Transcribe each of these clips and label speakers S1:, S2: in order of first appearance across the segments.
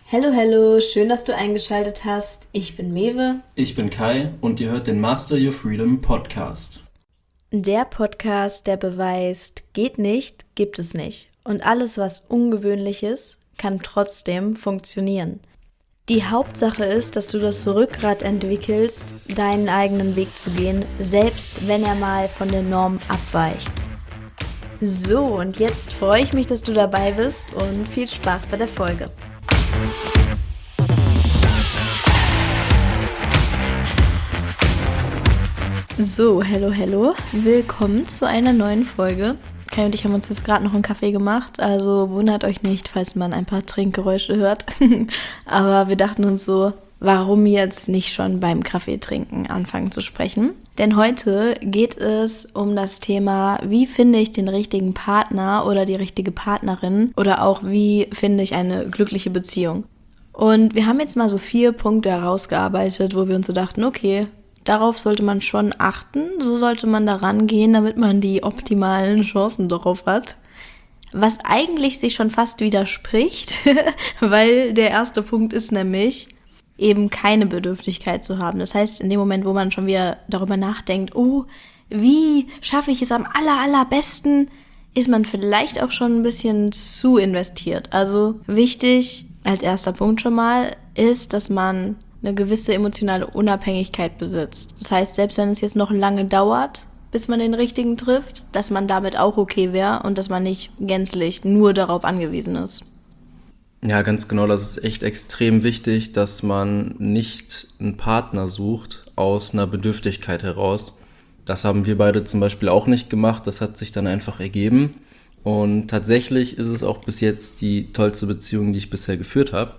S1: Hello, hello, schön, dass du eingeschaltet hast. Ich bin Mewe.
S2: Ich bin Kai und ihr hört den Master Your Freedom Podcast.
S1: Der Podcast, der beweist, geht nicht, gibt es nicht. Und alles, was ungewöhnlich ist, kann trotzdem funktionieren. Die Hauptsache ist, dass du das Rückgrat entwickelst, deinen eigenen Weg zu gehen, selbst wenn er mal von der Norm abweicht. So, und jetzt freue ich mich, dass du dabei bist und viel Spaß bei der Folge. So, hello, willkommen zu einer neuen Folge. Kai und ich haben uns jetzt gerade noch einen Kaffee gemacht, also wundert euch nicht, falls man ein paar Trinkgeräusche hört. Aber wir dachten uns so, warum jetzt nicht schon beim Kaffeetrinken anfangen zu sprechen? Denn heute geht es um das Thema, wie finde ich den richtigen Partner oder die richtige Partnerin oder auch wie finde ich eine glückliche Beziehung. Und wir haben jetzt mal so 4 Punkte herausgearbeitet, wo wir uns so dachten, okay, darauf sollte man schon achten, so sollte man da rangehen, damit man die optimalen Chancen darauf hat. Was eigentlich sich schon fast widerspricht, weil der erste Punkt ist nämlich, eben keine Bedürftigkeit zu haben. Das heißt, in dem Moment, wo man schon wieder darüber nachdenkt, oh, wie schaffe ich es am allerbesten, ist man vielleicht auch schon ein bisschen zu investiert. Also wichtig als erster Punkt schon mal ist, dass man eine gewisse emotionale Unabhängigkeit besitzt. Das heißt, selbst wenn es jetzt noch lange dauert, bis man den richtigen trifft, dass man damit auch okay wäre und dass man nicht gänzlich nur darauf angewiesen ist.
S2: Ja, ganz genau, das ist echt extrem wichtig, dass man nicht einen Partner sucht aus einer Bedürftigkeit heraus. Das haben wir beide zum Beispiel auch nicht gemacht, das hat sich dann einfach ergeben. Und tatsächlich ist es auch bis jetzt die tollste Beziehung, die ich bisher geführt habe.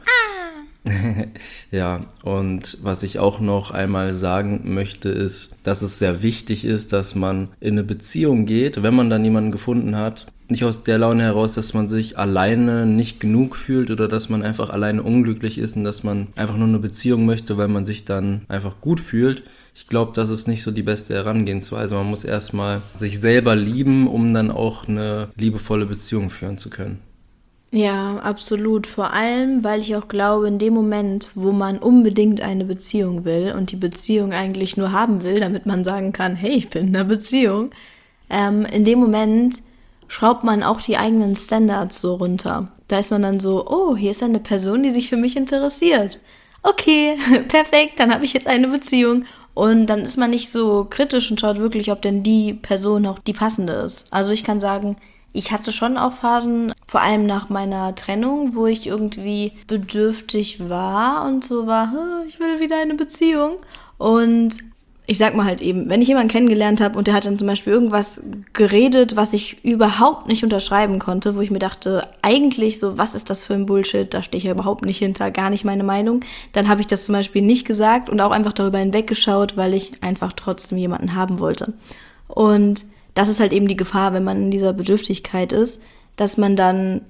S2: Ja, und was ich auch noch einmal sagen möchte, ist, dass es sehr wichtig ist, dass man in eine Beziehung geht, wenn man dann jemanden gefunden hat, nicht aus der Laune heraus, dass man sich alleine nicht genug fühlt oder dass man einfach alleine unglücklich ist und dass man einfach nur eine Beziehung möchte, weil man sich dann einfach gut fühlt. Ich glaube, das ist nicht so die beste Herangehensweise. Man muss erstmal sich selber lieben, um dann auch eine liebevolle Beziehung führen zu können.
S1: Ja, absolut. Vor allem, weil ich auch glaube, in dem Moment, wo man unbedingt eine Beziehung will und die Beziehung eigentlich nur haben will, damit man sagen kann, hey, ich bin in einer Beziehung, in dem Moment schraubt man auch die eigenen Standards so runter. Da ist man dann so, oh, hier ist eine Person, die sich für mich interessiert. Okay, perfekt, dann habe ich jetzt eine Beziehung. Und dann ist man nicht so kritisch und schaut wirklich, ob denn die Person auch die passende ist. Also ich kann sagen, ich hatte schon auch Phasen, vor allem nach meiner Trennung, wo ich irgendwie bedürftig war und so war, ich will wieder eine Beziehung. Und ich sag mal halt eben, wenn ich jemanden kennengelernt habe und der hat dann zum Beispiel irgendwas geredet, was ich überhaupt nicht unterschreiben konnte, wo ich mir dachte, eigentlich so, was ist das für ein Bullshit, da stehe ich ja überhaupt nicht hinter, gar nicht meine Meinung, dann habe ich das zum Beispiel nicht gesagt und auch einfach darüber hinweggeschaut, weil ich einfach trotzdem jemanden haben wollte. Und das ist halt eben die Gefahr, wenn man in dieser Bedürftigkeit ist, dass man dann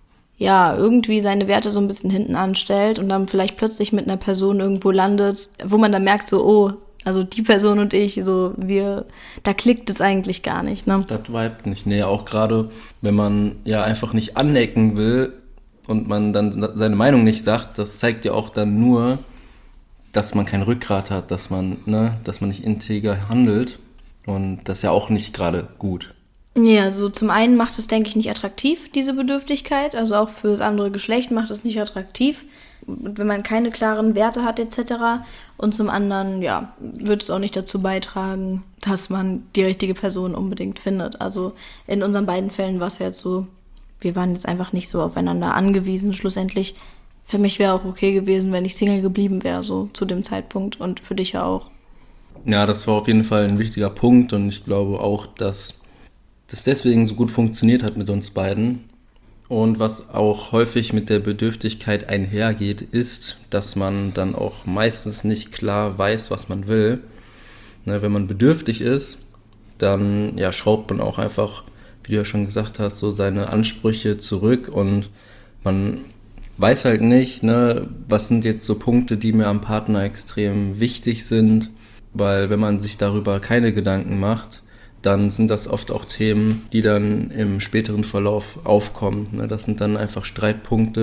S1: ja irgendwie seine Werte so ein bisschen hinten anstellt und dann vielleicht plötzlich mit einer Person irgendwo landet, wo man dann merkt so, oh, also die Person und ich, so da klickt es eigentlich gar nicht, ne?
S2: Das vibet nicht. Nee, auch gerade, wenn man ja einfach nicht anecken will und man dann seine Meinung nicht sagt, das zeigt ja auch dann nur, dass man kein Rückgrat hat, dass man nicht integer handelt. Und das ist ja auch nicht gerade gut.
S1: Ja, so zum einen macht es, denke ich, nicht attraktiv, diese Bedürftigkeit. Also auch für das andere Geschlecht macht es nicht attraktiv, wenn man keine klaren Werte hat etc. Und zum anderen, ja, wird es auch nicht dazu beitragen, dass man die richtige Person unbedingt findet. Also in unseren beiden Fällen war es ja jetzt so, wir waren jetzt einfach nicht so aufeinander angewiesen schlussendlich. Für mich wäre auch okay gewesen, wenn ich Single geblieben wäre, so zu dem Zeitpunkt und für dich ja auch.
S2: Ja, das war auf jeden Fall ein wichtiger Punkt und ich glaube auch, dass das deswegen so gut funktioniert hat mit uns beiden. Und was auch häufig mit der Bedürftigkeit einhergeht, ist, dass man dann auch meistens nicht klar weiß, was man will. Ne, wenn man bedürftig ist, dann ja, schraubt man auch einfach, wie du ja schon gesagt hast, so seine Ansprüche zurück und man weiß halt nicht, ne, was sind jetzt so Punkte, die mir am Partner extrem wichtig sind. Weil wenn man sich darüber keine Gedanken macht, dann sind das oft auch Themen, die dann im späteren Verlauf aufkommen. Das sind dann einfach Streitpunkte,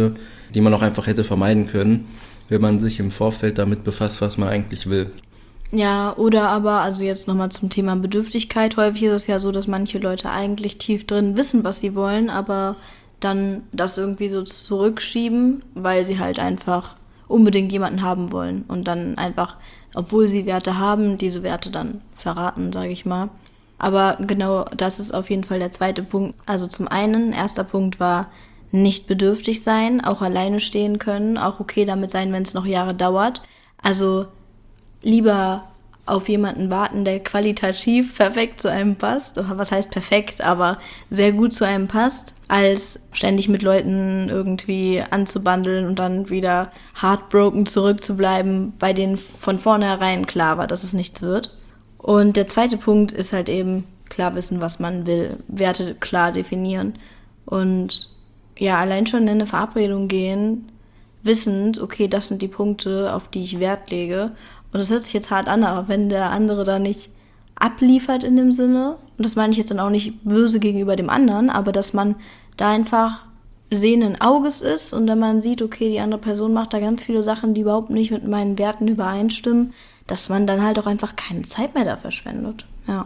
S2: die man auch einfach hätte vermeiden können, wenn man sich im Vorfeld damit befasst, was man eigentlich will.
S1: Ja, oder aber, also jetzt nochmal zum Thema Bedürftigkeit. Häufig ist es ja so, dass manche Leute eigentlich tief drin wissen, was sie wollen, aber dann das irgendwie so zurückschieben, weil sie halt einfach unbedingt jemanden haben wollen und dann einfach, obwohl sie Werte haben, diese Werte dann verraten, sage ich mal. Aber genau das ist auf jeden Fall der zweite Punkt. Also zum einen, erster Punkt war nicht bedürftig sein, auch alleine stehen können, auch okay damit sein, wenn es noch Jahre dauert. Also lieber auf jemanden warten, der qualitativ perfekt zu einem passt, oder was heißt perfekt, aber sehr gut zu einem passt, als ständig mit Leuten irgendwie anzubandeln und dann wieder heartbroken zurückzubleiben, bei denen von vornherein klar war, dass es nichts wird. Und der zweite Punkt ist halt eben klar wissen, was man will, Werte klar definieren und ja, allein schon in eine Verabredung gehen, wissend, okay, das sind die Punkte, auf die ich Wert lege. Und das hört sich jetzt hart an, aber wenn der andere da nicht abliefert in dem Sinne, und das meine ich jetzt dann auch nicht böse gegenüber dem anderen, aber dass man da einfach sehenden Auges ist und wenn man sieht, okay, die andere Person macht da ganz viele Sachen, die überhaupt nicht mit meinen Werten übereinstimmen, dass man dann halt auch einfach keine Zeit mehr da verschwendet. Ja.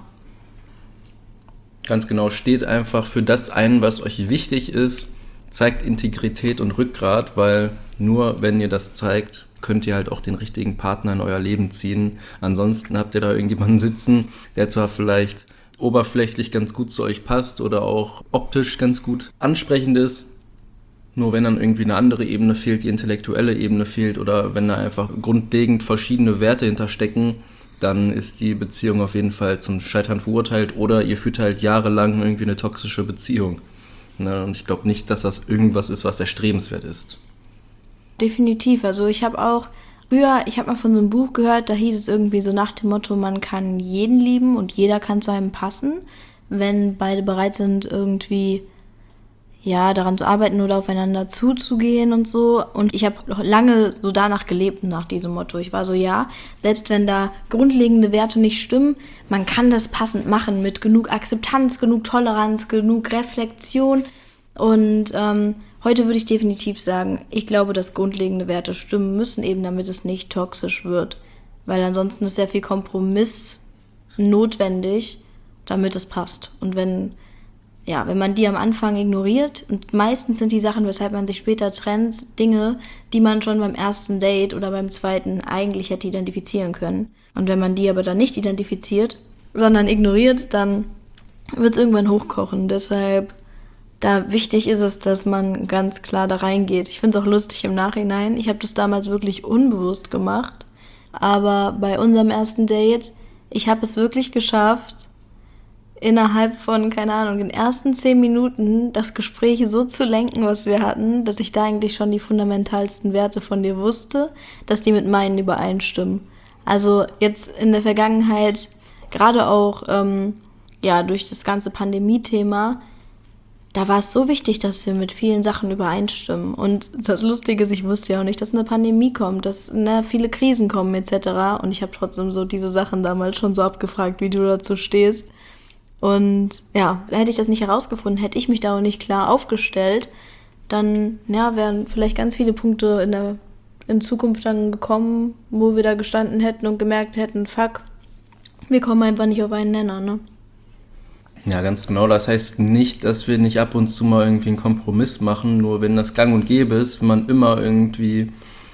S2: Ganz genau, steht einfach für das ein, was euch wichtig ist, zeigt Integrität und Rückgrat, weil nur wenn ihr das zeigt, könnt ihr halt auch den richtigen Partner in euer Leben ziehen. Ansonsten habt ihr da irgendjemanden sitzen, der zwar vielleicht oberflächlich ganz gut zu euch passt oder auch optisch ganz gut ansprechend ist, nur wenn dann irgendwie eine andere Ebene fehlt, die intellektuelle Ebene fehlt oder wenn da einfach grundlegend verschiedene Werte hinterstecken, dann ist die Beziehung auf jeden Fall zum Scheitern verurteilt oder ihr führt halt jahrelang irgendwie eine toxische Beziehung. Und ich glaube nicht, dass das irgendwas ist, was erstrebenswert ist.
S1: Definitiv. Also ich habe mal von so einem Buch gehört, da hieß es irgendwie so nach dem Motto, man kann jeden lieben und jeder kann zu einem passen, wenn beide bereit sind, irgendwie daran zu arbeiten oder aufeinander zuzugehen und so. Und ich habe lange so danach gelebt, nach diesem Motto. Ich war so, selbst wenn da grundlegende Werte nicht stimmen, man kann das passend machen mit genug Akzeptanz, genug Toleranz, genug Reflexion. Und heute würde ich definitiv sagen, ich glaube, dass grundlegende Werte stimmen müssen, eben damit es nicht toxisch wird. Weil ansonsten ist sehr viel Kompromiss notwendig, damit es passt. Und wenn man die am Anfang ignoriert, und meistens sind die Sachen, weshalb man sich später trennt, Dinge, die man schon beim ersten Date oder beim zweiten eigentlich hätte identifizieren können. Und wenn man die aber dann nicht identifiziert, sondern ignoriert, dann wird es irgendwann hochkochen. Deshalb, da wichtig ist es, dass man ganz klar da reingeht. Ich finde es auch lustig im Nachhinein. Ich habe das damals wirklich unbewusst gemacht. Aber bei unserem ersten Date, ich habe es wirklich geschafft, innerhalb von, keine Ahnung, den ersten 10 Minuten das Gespräch so zu lenken, was wir hatten, dass ich da eigentlich schon die fundamentalsten Werte von dir wusste, dass die mit meinen übereinstimmen. Also jetzt in der Vergangenheit, gerade auch durch das ganze Pandemie-Thema, da war es so wichtig, dass wir mit vielen Sachen übereinstimmen. Und das Lustige ist, ich wusste ja auch nicht, dass eine Pandemie kommt, dass viele Krisen kommen etc. Und ich habe trotzdem so diese Sachen damals schon so abgefragt, wie du dazu stehst. Und hätte ich das nicht herausgefunden, hätte ich mich da auch nicht klar aufgestellt, dann wären vielleicht ganz viele Punkte in Zukunft dann gekommen, wo wir da gestanden hätten und gemerkt hätten, fuck, wir kommen einfach nicht auf einen Nenner, ne?
S2: Ja, ganz genau. Das heißt nicht, dass wir nicht ab und zu mal irgendwie einen Kompromiss machen, nur wenn das gang und gäbe ist, wenn man immer irgendwie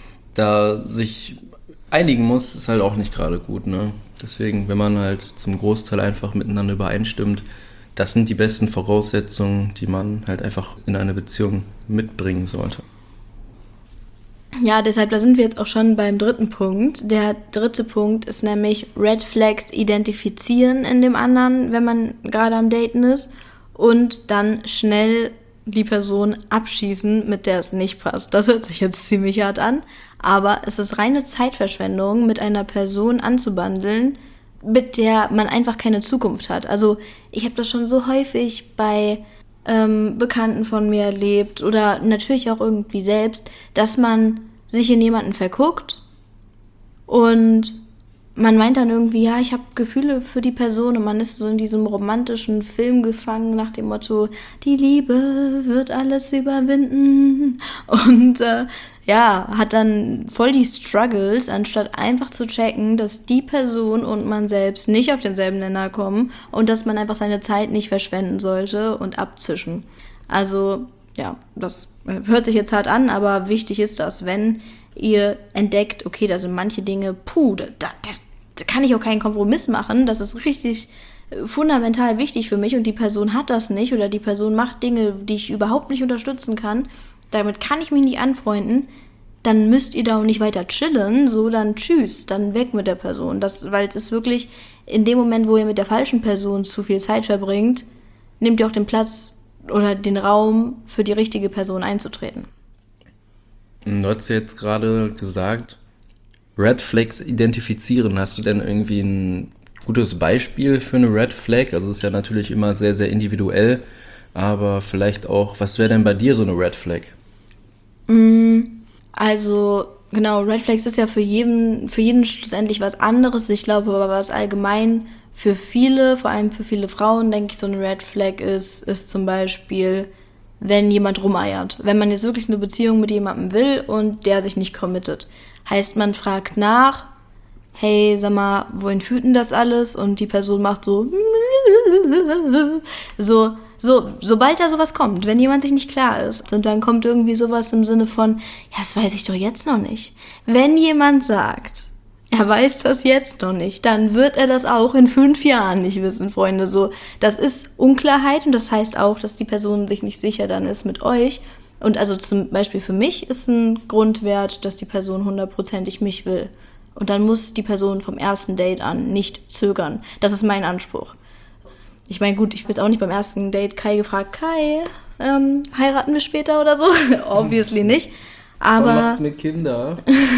S2: da sich einigen muss, ist halt auch nicht gerade gut, ne? Deswegen, wenn man halt zum Großteil einfach miteinander übereinstimmt, das sind die besten Voraussetzungen, die man halt einfach in eine Beziehung mitbringen sollte.
S1: Ja, deshalb, da sind wir jetzt auch schon beim dritten Punkt. Der dritte Punkt ist nämlich Red Flags identifizieren in dem anderen, wenn man gerade am Daten ist und dann schnell die Person abschießen, mit der es nicht passt. Das hört sich jetzt ziemlich hart an, aber es ist reine Zeitverschwendung, mit einer Person anzubandeln, mit der man einfach keine Zukunft hat. Also ich habe das schon so häufig bei Bekannten von mir erlebt oder natürlich auch irgendwie selbst, dass man sich in jemanden verguckt und man meint dann irgendwie, ja, ich habe Gefühle für die Person und man ist so in diesem romantischen Film gefangen nach dem Motto, die Liebe wird alles überwinden und ja, hat dann voll die Struggles, anstatt einfach zu checken, dass die Person und man selbst nicht auf denselben Nenner kommen und dass man einfach seine Zeit nicht verschwenden sollte und abzischen. Also, ja, das hört sich jetzt hart an, aber wichtig ist das, wenn ihr entdeckt, okay, da sind manche Dinge, da kann ich auch keinen Kompromiss machen, das ist richtig fundamental wichtig für mich und die Person hat das nicht oder die Person macht Dinge, die ich überhaupt nicht unterstützen kann, damit kann ich mich nicht anfreunden, dann müsst ihr da auch nicht weiter chillen, so dann tschüss, dann weg mit der Person. Weil es ist wirklich, in dem Moment, wo ihr mit der falschen Person zu viel Zeit verbringt, nehmt ihr auch den Platz oder den Raum für die richtige Person einzutreten.
S2: Du hast ja jetzt gerade gesagt, Red Flags identifizieren. Hast du denn irgendwie ein gutes Beispiel für eine Red Flag? Also es ist ja natürlich immer sehr, sehr individuell, aber vielleicht auch, was wäre denn bei dir so eine Red Flag?
S1: Also, genau, Red Flags ist ja für jeden schlussendlich was anderes. Ich glaube aber, was allgemein für viele, vor allem für viele Frauen, denke ich, so eine Red Flag ist zum Beispiel, wenn jemand rumeiert. Wenn man jetzt wirklich eine Beziehung mit jemandem will und der sich nicht committet. Heißt, man fragt nach, hey, sag mal, wohin führt denn das alles? Und die Person macht sobald da sowas kommt, wenn jemand sich nicht klar ist. Und dann kommt irgendwie sowas im Sinne von, ja, das weiß ich doch jetzt noch nicht. Wenn jemand sagt, er weiß das jetzt noch nicht, dann wird er das auch in 5 Jahren nicht wissen, Freunde. So, das ist Unklarheit und das heißt auch, dass die Person sich nicht sicher dann ist mit euch. Und also zum Beispiel für mich ist ein Grundwert, dass die Person 100%ig mich will. Und dann muss die Person vom ersten Date an nicht zögern. Das ist mein Anspruch. Ich meine, gut, ich bin jetzt auch nicht beim ersten Date Kai gefragt, Kai, heiraten wir später oder so? Obviously nicht. Aber
S2: Wann machst du mit Kinder?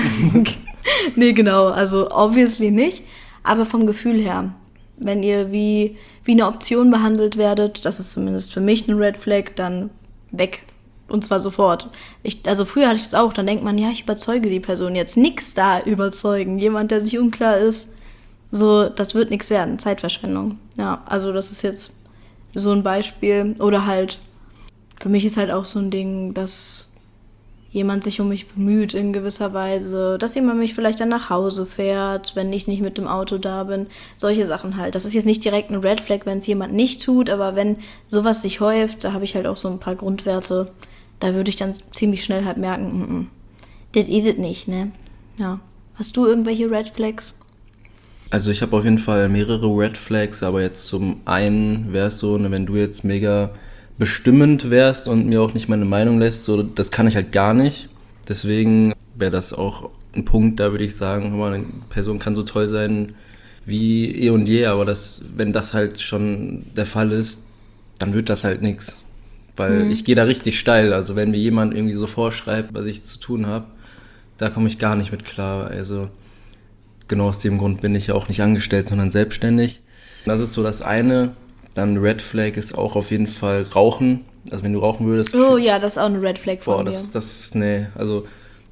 S1: Nee, genau, also obviously nicht. Aber vom Gefühl her, wenn ihr wie eine Option behandelt werdet, das ist zumindest für mich eine Red Flag, dann weg. Und zwar sofort. Also früher hatte ich das auch, dann denkt man, ja, ich überzeuge die Person jetzt. Nix da überzeugen. Jemand, der sich unklar ist, so, das wird nichts werden. Zeitverschwendung. Ja, also das ist jetzt so ein Beispiel. Oder halt, für mich ist halt auch so ein Ding, dass jemand sich um mich bemüht in gewisser Weise, dass jemand mich vielleicht dann nach Hause fährt, wenn ich nicht mit dem Auto da bin. Solche Sachen halt. Das ist jetzt nicht direkt eine Red Flag, wenn es jemand nicht tut, aber wenn sowas sich häuft, da habe ich halt auch so ein paar Grundwerte. Da würde ich dann ziemlich schnell halt merken, das is it nicht, ne? Ja. Hast du irgendwelche Red Flags?
S2: Also ich habe auf jeden Fall mehrere Red Flags, aber jetzt zum einen wäre es so, ne, wenn du jetzt mega bestimmend wärst und mir auch nicht meine Meinung lässt, so, das kann ich halt gar nicht. Deswegen wäre das auch ein Punkt, da würde ich sagen, hör mal, eine Person kann so toll sein wie eh und je, aber wenn das halt schon der Fall ist, dann wird das halt nichts. Weil ich gehe da richtig steil. Also wenn mir jemand irgendwie so vorschreibt, was ich zu tun habe, da komme ich gar nicht mit klar. Also genau aus dem Grund bin ich ja auch nicht angestellt, sondern selbstständig. Das ist so das eine. Dann Red Flag ist auch auf jeden Fall Rauchen. Also wenn du rauchen würdest...
S1: Oh ja, das ist auch eine Red Flag von mir.
S2: Nee, also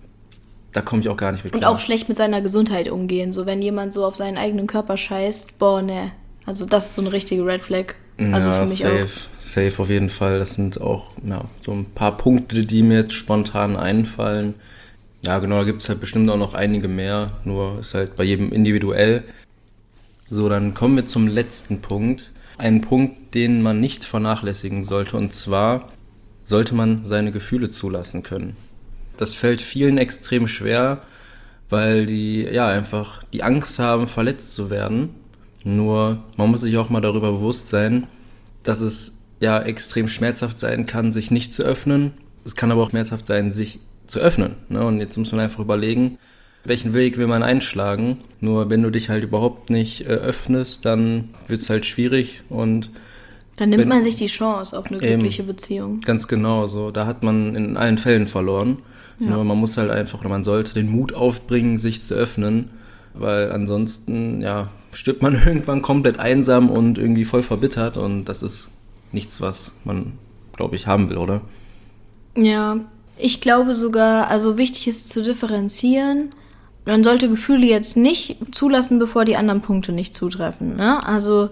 S2: da komme ich auch gar nicht mit klar.
S1: Und auch schlecht mit seiner Gesundheit umgehen. So wenn jemand so auf seinen eigenen Körper scheißt, boah, ne. Also das ist so eine richtige Red Flag. Also
S2: ja,
S1: für mich auch.
S2: Safe auf jeden Fall. Das sind auch so ein paar Punkte, die mir jetzt spontan einfallen. Ja, genau, da gibt es halt bestimmt auch noch einige mehr. Nur ist halt bei jedem individuell. So, dann kommen wir zum letzten Punkt. Ein Punkt, den man nicht vernachlässigen sollte. Und zwar sollte man seine Gefühle zulassen können. Das fällt vielen extrem schwer, weil die ja einfach die Angst haben, verletzt zu werden. Nur man muss sich auch mal darüber bewusst sein, dass es ja extrem schmerzhaft sein kann, sich nicht zu öffnen. Es kann aber auch schmerzhaft sein, sich zu öffnen. Ne? Und jetzt muss man einfach überlegen, welchen Weg will man einschlagen. Nur wenn du dich halt überhaupt nicht öffnest, dann wird es halt schwierig. Und
S1: dann nimmt man sich die Chance auf eine glückliche Beziehung.
S2: Ganz genau, so. Da hat man in allen Fällen verloren. Ja. Nur man muss halt einfach, oder man sollte den Mut aufbringen, sich zu öffnen. Weil ansonsten, ja, stirbt man irgendwann komplett einsam und irgendwie voll verbittert und das ist nichts, was man, glaube ich, haben will, oder?
S1: Ja, ich glaube sogar, also wichtig ist zu differenzieren, man sollte Gefühle jetzt nicht zulassen, bevor die anderen Punkte nicht zutreffen. Ne? Also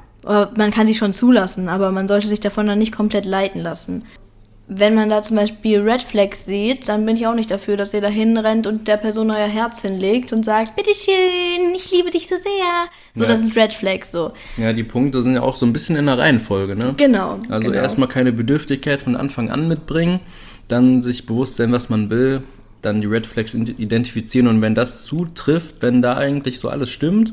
S1: man kann sie schon zulassen, aber man sollte sich davon dann nicht komplett leiten lassen. Wenn man da zum Beispiel Red Flags sieht, dann bin ich auch nicht dafür, dass ihr da hinrennt und der Person euer Herz hinlegt und sagt, bitteschön, ich liebe dich so sehr. So, ja. Das sind Red Flags so.
S2: Ja, die Punkte sind ja auch so ein bisschen in der Reihenfolge, ne?
S1: Genau.
S2: Also erstmal keine Bedürftigkeit von Anfang an mitbringen, dann sich bewusst sein, was man will, dann die Red Flags identifizieren und wenn das zutrifft, wenn da eigentlich so alles stimmt,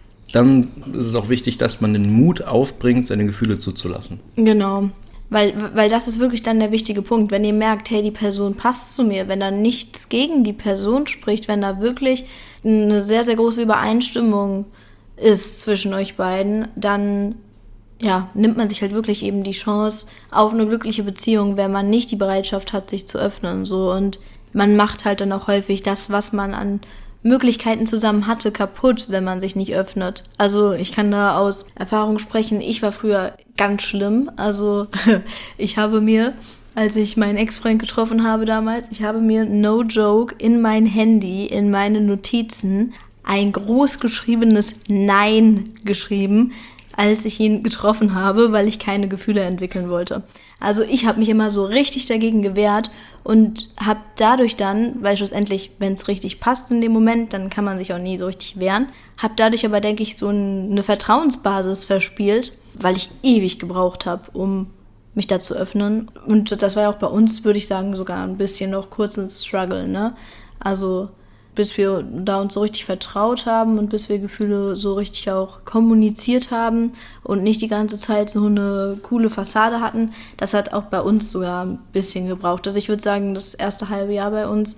S2: dann ist es auch wichtig, dass man den Mut aufbringt, seine Gefühle zuzulassen.
S1: Genau. Weil das ist wirklich dann der wichtige Punkt. Wenn ihr merkt, hey, die Person passt zu mir, wenn da nichts gegen die Person spricht, wenn da wirklich eine sehr, sehr große Übereinstimmung ist zwischen euch beiden, dann ja, nimmt man sich halt wirklich eben die Chance auf eine glückliche Beziehung, wenn man nicht die Bereitschaft hat, sich zu öffnen. So. Und man macht halt dann auch häufig das, was man an Möglichkeiten zusammen hatte, kaputt, wenn man sich nicht öffnet. Also ich kann da aus Erfahrung sprechen, ich war früher ganz schlimm. Also ich habe mir, als ich meinen Ex-Freund getroffen habe damals, ich habe mir, no joke, in mein Handy, in meine Notizen ein groß geschriebenes Nein geschrieben, als ich ihn getroffen habe, weil ich keine Gefühle entwickeln wollte. Also ich habe mich immer so richtig dagegen gewehrt und habe dadurch dann, weil schlussendlich, wenn es richtig passt in dem Moment, dann kann man sich auch nie so richtig wehren, habe dadurch aber, denke ich, so eine Vertrauensbasis verspielt, weil ich ewig gebraucht habe, um mich da zu öffnen. Und das war ja auch bei uns, würde ich sagen, sogar ein bisschen noch kurz ein Struggle, ne? Also bis wir da uns so richtig vertraut haben und bis wir Gefühle so richtig auch kommuniziert haben und nicht die ganze Zeit so eine coole Fassade hatten, das hat auch bei uns sogar ein bisschen gebraucht. Also ich würde sagen, das erste halbe Jahr bei uns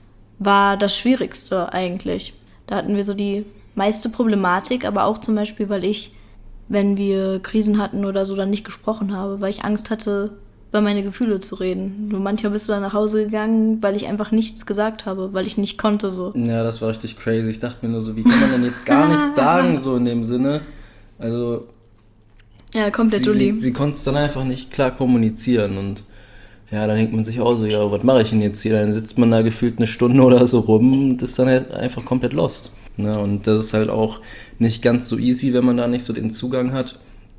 S1: war das Schwierigste eigentlich. Da hatten wir so die meiste Problematik, aber auch zum Beispiel, weil ich, wenn wir Krisen hatten oder so, dann nicht gesprochen habe, weil ich Angst hatte, über meine Gefühle zu reden. Nur manchmal bist du dann nach Hause gegangen, weil ich einfach nichts gesagt habe, weil ich nicht konnte so.
S2: Ja, das war richtig crazy. Ich dachte mir nur so, wie kann man denn jetzt gar nichts sagen, so in dem Sinne? Also
S1: ja, komplett Dulli.
S2: Sie konnte es dann einfach nicht klar kommunizieren und ja, dann denkt man sich auch so, ja, was mache ich denn jetzt hier? Dann sitzt man da gefühlt eine Stunde oder so rum und ist dann halt einfach komplett lost. Ne? Und das ist halt auch nicht ganz so easy, wenn man da nicht so den Zugang hat.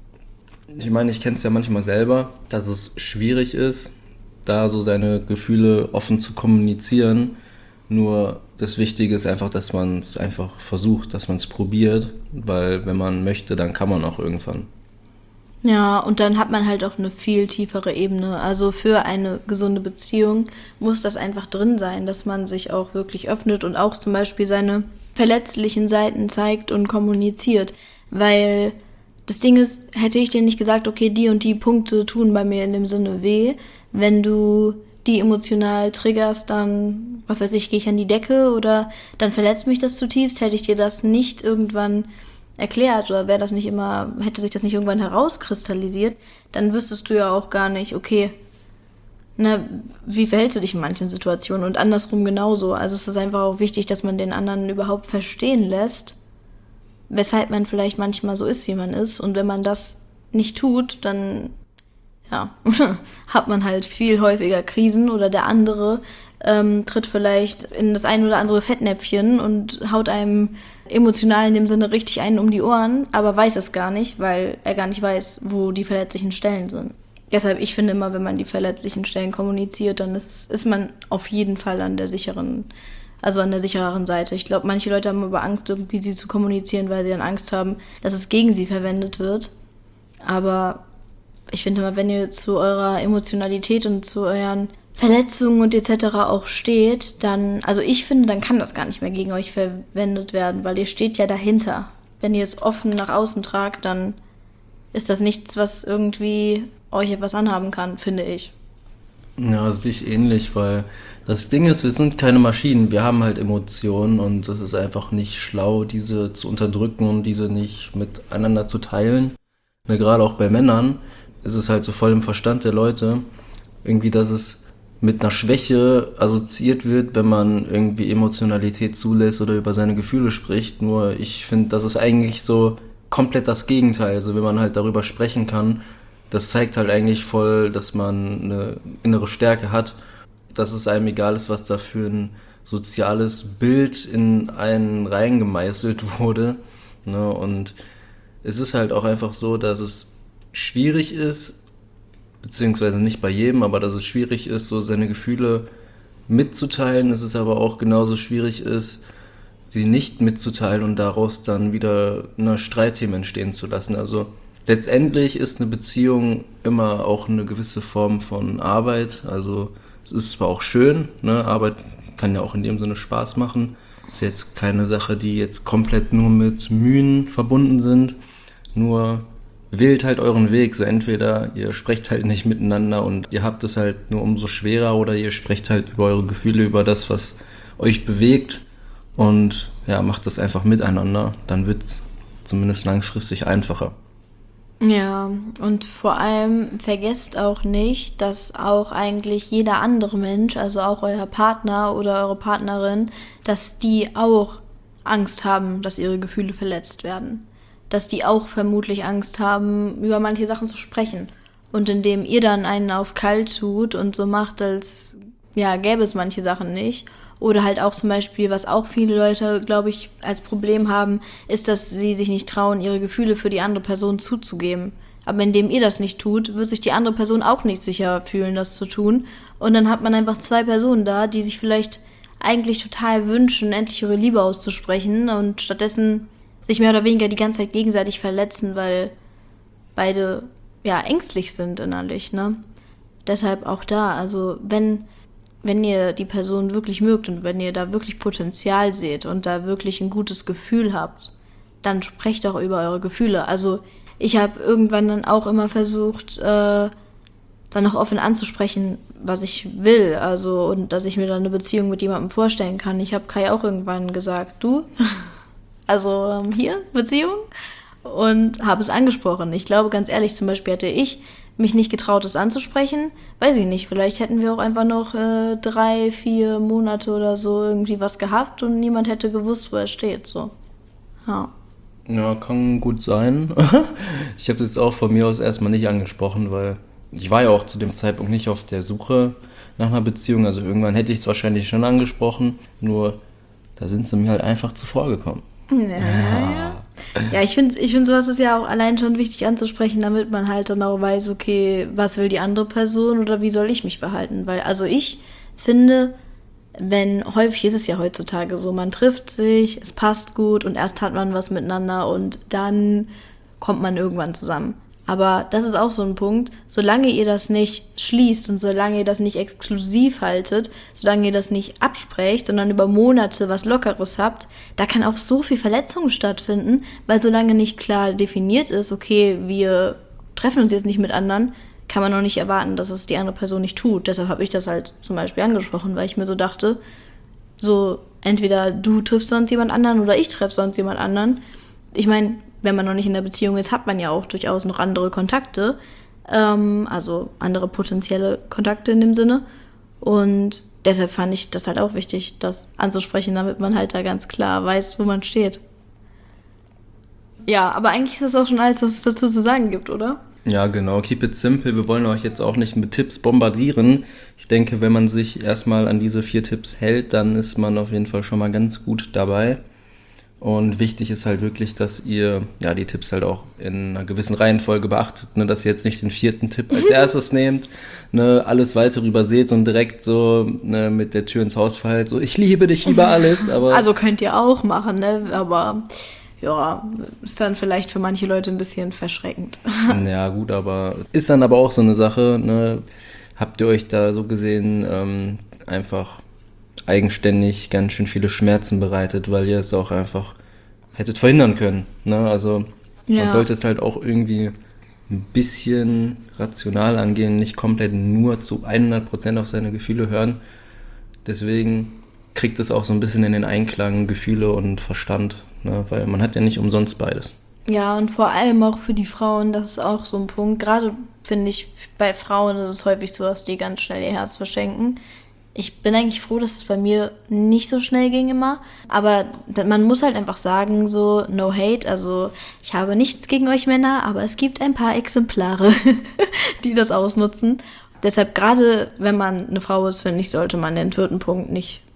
S2: Ich meine, ich kenne es ja manchmal selber, dass es schwierig ist, da so seine Gefühle offen zu kommunizieren. Nur das Wichtige ist einfach, dass man es einfach versucht, dass man es probiert, weil wenn man möchte, dann kann man auch irgendwann.
S1: Ja, und dann hat man halt auch eine viel tiefere Ebene. Also für eine gesunde Beziehung muss das einfach drin sein, dass man sich auch wirklich öffnet und auch zum Beispiel seine verletzlichen Seiten zeigt und kommuniziert. Weil das Ding ist, hätte ich dir nicht gesagt, okay, die und die Punkte tun bei mir in dem Sinne weh, wenn du die emotional triggerst, dann, was weiß ich, gehe ich an die Decke oder dann verletzt mich das zutiefst, hätte ich dir das nicht irgendwann erklärt oder hätte sich das nicht irgendwann herauskristallisiert, dann wüsstest du ja auch gar nicht, okay, wie verhältst du dich in manchen Situationen und andersrum genauso. Also es ist einfach auch wichtig, dass man den anderen überhaupt verstehen lässt, weshalb man vielleicht manchmal so ist, wie man ist. Und wenn man das nicht tut, dann ja, hat man halt viel häufiger Krisen oder der andere tritt vielleicht in das ein oder andere Fettnäpfchen und haut einem emotional in dem Sinne richtig einen um die Ohren, aber weiß es gar nicht, weil er gar nicht weiß, wo die verletzlichen Stellen sind. Deshalb, ich finde immer, wenn man die verletzlichen Stellen kommuniziert, dann ist man auf jeden Fall an der sichereren Seite. Ich glaube, manche Leute haben aber Angst, irgendwie sie zu kommunizieren, weil sie dann Angst haben, dass es gegen sie verwendet wird. Aber ich finde immer, wenn ihr zu eurer Emotionalität und zu euren Verletzungen und etc. auch steht, dann, also ich finde, dann kann das gar nicht mehr gegen euch verwendet werden, weil ihr steht ja dahinter. Wenn ihr es offen nach außen tragt, dann ist das nichts, was irgendwie euch etwas anhaben kann, finde ich.
S2: Ja, das sehe ich ähnlich, weil das Ding ist, wir sind keine Maschinen, wir haben halt Emotionen und es ist einfach nicht schlau, diese zu unterdrücken und diese nicht miteinander zu teilen. Ne, gerade auch bei Männern ist es halt so voll im Verstand der Leute, irgendwie, dass es mit einer Schwäche assoziiert wird, wenn man irgendwie Emotionalität zulässt oder über seine Gefühle spricht. Nur ich finde, das ist eigentlich so komplett das Gegenteil. Also wenn man halt darüber sprechen kann, das zeigt halt eigentlich voll, dass man eine innere Stärke hat, dass es einem egal ist, was da für ein soziales Bild in einen reingemeißelt wurde. Ne? Und es ist halt auch einfach so, dass es schwierig ist, beziehungsweise nicht bei jedem, aber dass es schwierig ist, so seine Gefühle mitzuteilen. Es ist aber auch genauso schwierig ist, sie nicht mitzuteilen und daraus dann wieder eine Streitthemen entstehen zu lassen. Also letztendlich ist eine Beziehung immer auch eine gewisse Form von Arbeit. Also es ist zwar auch schön, ne? Arbeit kann ja auch in dem Sinne Spaß machen. Ist jetzt keine Sache, die jetzt komplett nur mit Mühen verbunden sind. Nur wählt halt euren Weg. So entweder ihr sprecht halt nicht miteinander und ihr habt es halt nur umso schwerer, oder ihr sprecht halt über eure Gefühle, über das, was euch bewegt. Und ja, macht das einfach miteinander, dann wird es zumindest langfristig einfacher.
S1: Ja, und vor allem vergesst auch nicht, dass auch eigentlich jeder andere Mensch, also auch euer Partner oder eure Partnerin, dass die auch Angst haben, dass ihre Gefühle verletzt werden. Dass die auch vermutlich Angst haben, über manche Sachen zu sprechen. Und indem ihr dann einen auf kalt tut und so macht, als ja, gäbe es manche Sachen nicht. Oder halt auch zum Beispiel, was auch viele Leute, glaube ich, als Problem haben, ist, dass sie sich nicht trauen, ihre Gefühle für die andere Person zuzugeben. Aber indem ihr das nicht tut, wird sich die andere Person auch nicht sicher fühlen, das zu tun. Und dann hat man einfach zwei Personen da, die sich vielleicht eigentlich total wünschen, endlich ihre Liebe auszusprechen und stattdessen sich mehr oder weniger die ganze Zeit gegenseitig verletzen, weil beide ja ängstlich sind innerlich, ne? Deshalb auch da, also wenn ihr die Person wirklich mögt und wenn ihr da wirklich Potenzial seht und da wirklich ein gutes Gefühl habt, dann sprecht auch über eure Gefühle. Also ich habe irgendwann dann auch immer versucht, dann auch offen anzusprechen, was ich will. Also und dass ich mir dann eine Beziehung mit jemandem vorstellen kann. Ich habe Kai auch irgendwann gesagt, du, also hier, Beziehung? Und habe es angesprochen. Ich glaube, ganz ehrlich, zum Beispiel hätte ich mich nicht getraut, es anzusprechen, weiß ich nicht, vielleicht hätten wir auch einfach noch 3-4 Monate oder so irgendwie was gehabt und niemand hätte gewusst, wo er steht, so. Ja.
S2: Ja, kann gut sein. Ich habe das jetzt auch von mir aus erstmal nicht angesprochen, weil ich war ja auch zu dem Zeitpunkt nicht auf der Suche nach einer Beziehung. Also irgendwann hätte ich es wahrscheinlich schon angesprochen, nur da sind sie mir halt einfach zuvor gekommen.
S1: Ja, ich find, sowas ist ja auch allein schon wichtig anzusprechen, damit man halt dann auch weiß, okay, was will die andere Person oder wie soll ich mich verhalten? Weil, also ich finde, häufig ist es ja heutzutage so, man trifft sich, es passt gut und erst hat man was miteinander und dann kommt man irgendwann zusammen. Aber das ist auch so ein Punkt, solange ihr das nicht schließt und solange ihr das nicht exklusiv haltet, solange ihr das nicht absprecht, sondern über Monate was Lockeres habt, da kann auch so viel Verletzung stattfinden, weil solange nicht klar definiert ist, okay, wir treffen uns jetzt nicht mit anderen, kann man auch nicht erwarten, dass es die andere Person nicht tut. Deshalb habe ich das halt zum Beispiel angesprochen, weil ich mir so dachte, so entweder du triffst sonst jemand anderen oder ich treffe sonst jemand anderen. Ich meine, wenn man noch nicht in der Beziehung ist, hat man ja auch durchaus noch andere Kontakte, also andere potenzielle Kontakte in dem Sinne. Und deshalb fand ich das halt auch wichtig, das anzusprechen, damit man halt da ganz klar weiß, wo man steht. Ja, aber eigentlich ist das auch schon alles, was es dazu zu sagen gibt, oder?
S2: Ja, genau. Keep it simple. Wir wollen euch jetzt auch nicht mit Tipps bombardieren. Ich denke, wenn man sich erstmal an diese 4 Tipps hält, dann ist man auf jeden Fall schon mal ganz gut dabei. Und wichtig ist halt wirklich, dass ihr ja die Tipps halt auch in einer gewissen Reihenfolge beachtet, ne, dass ihr jetzt nicht den 4. Tipp als erstes nehmt, ne, alles weitere überseht und direkt so ne, mit der Tür ins Haus fallt, so ich liebe dich über alles. Aber
S1: also könnt ihr auch machen, ne? Aber ja, ist dann vielleicht für manche Leute ein bisschen verschreckend.
S2: Ja gut, aber ist dann aber auch so eine Sache, ne? Habt ihr euch da so gesehen einfach eigenständig ganz schön viele Schmerzen bereitet, weil ihr es auch einfach hättet verhindern können. Ne? Also man sollte es halt auch irgendwie ein bisschen rational angehen, nicht komplett nur zu 100% auf seine Gefühle hören. Deswegen kriegt es auch so ein bisschen in den Einklang Gefühle und Verstand, ne? Weil man hat ja nicht umsonst beides.
S1: Ja, und vor allem auch für die Frauen, das ist auch so ein Punkt. Gerade finde ich, bei Frauen ist es häufig so, dass die ganz schnell ihr Herz verschenken. Ich bin eigentlich froh, dass es bei mir nicht so schnell ging immer. Aber man muss halt einfach sagen, so no hate. Also ich habe nichts gegen euch Männer, aber es gibt ein paar Exemplare, die das ausnutzen. Deshalb gerade, wenn man eine Frau ist, finde ich, sollte man den 4. Punkt nicht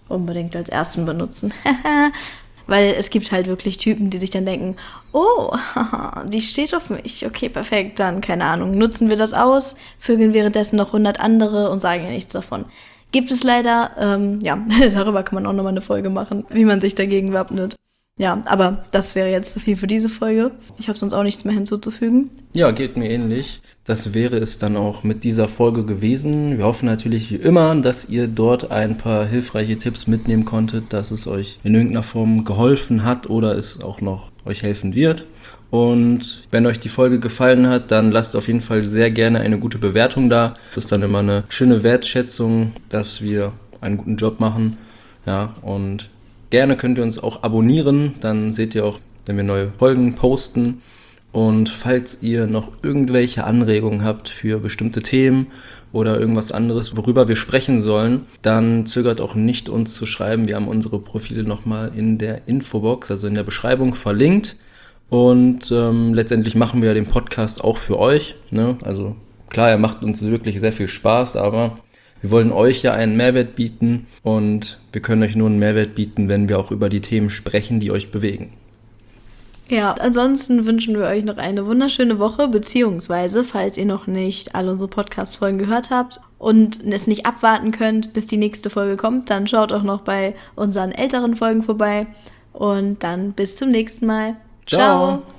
S1: unbedingt als ersten benutzen. Weil es gibt halt wirklich Typen, die sich dann denken, oh, die steht auf mich, okay, perfekt, dann, keine Ahnung, nutzen wir das aus, vögeln währenddessen noch 100 andere und sagen ja nichts davon. Gibt es leider, darüber kann man auch nochmal eine Folge machen, wie man sich dagegen wappnet. Ja, aber das wäre jetzt zu viel für diese Folge. Ich habe sonst auch nichts mehr hinzuzufügen.
S2: Ja, geht mir ähnlich. Das wäre es dann auch mit dieser Folge gewesen. Wir hoffen natürlich wie immer, dass ihr dort ein paar hilfreiche Tipps mitnehmen konntet, dass es euch in irgendeiner Form geholfen hat oder es auch noch euch helfen wird. Und wenn euch die Folge gefallen hat, dann lasst auf jeden Fall sehr gerne eine gute Bewertung da. Das ist dann immer eine schöne Wertschätzung, dass wir einen guten Job machen. Ja, und gerne könnt ihr uns auch abonnieren, dann seht ihr auch, wenn wir neue Folgen posten. Und falls ihr noch irgendwelche Anregungen habt für bestimmte Themen oder irgendwas anderes, worüber wir sprechen sollen, dann zögert auch nicht, uns zu schreiben. Wir haben unsere Profile nochmal in der Infobox, also in der Beschreibung verlinkt. Und letztendlich machen wir den Podcast auch für euch. Ne? Also klar, er macht uns wirklich sehr viel Spaß, aber wir wollen euch ja einen Mehrwert bieten und wir können euch nur einen Mehrwert bieten, wenn wir auch über die Themen sprechen, die euch bewegen.
S1: Ja, ansonsten wünschen wir euch noch eine wunderschöne Woche, beziehungsweise, falls ihr noch nicht alle unsere Podcast-Folgen gehört habt und es nicht abwarten könnt, bis die nächste Folge kommt, dann schaut auch noch bei unseren älteren Folgen vorbei und dann bis zum nächsten Mal.
S2: Ciao.